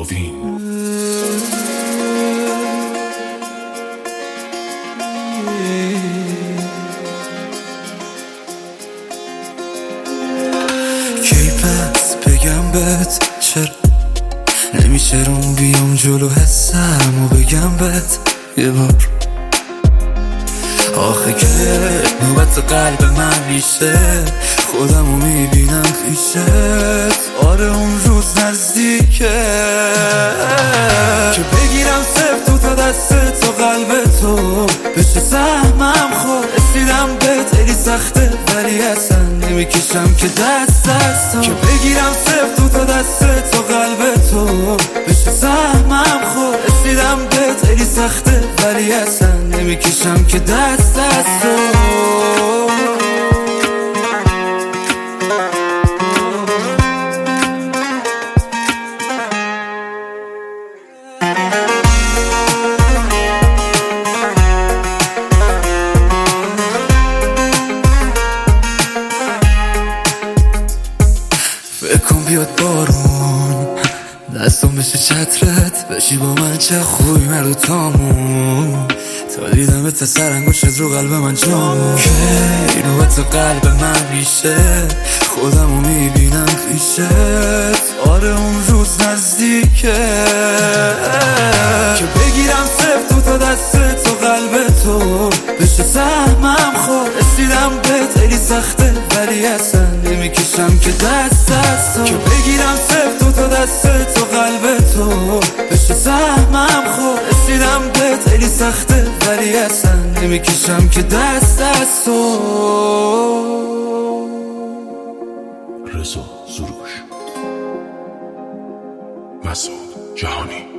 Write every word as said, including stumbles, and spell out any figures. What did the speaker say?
داروین. کی پس بگم بهت چرا نمیشه روم بیام جلو حسم و بگم بهت یه بار آخه که نوبت قلب من میشه خودمو میبینم پیشت. آره اون روز نزدیکه که بگیرم صرف تو تا دست تو قلب تو بشه سهمم خور. رسیدم بهت خیلی سخته ولی اصلا نمیکشم که دست دستم که بگیرم صرف تو تا دست تو قلب تو بشه سهمم خور. رسیدم بهت خیلی سخته ولی اصلا نمیکشم که دست دستم. بکن بیاد بارون دستم بشه چترت بشی با من چه خوبی مرد و تامون تا دیدم تا سرانگشت رو قلب من جامون که نوبت قلب من میشه خودمو میبینم پیشت. آره اون روز نزدیکه که بگیرم صرف تو تا دست تو قلب تو بشه سهمم خور. رسیدم بهت خیلی سخته ولی اصلا نمیکشم که دست دستم که بگیرم صرف تو تا دست تو قلب تو بشه سهمم خور. رسیدم بهت خیلی سخته ولی اصلا نمیکشم که دست دستم. رضا سروش، مسعود جهانی.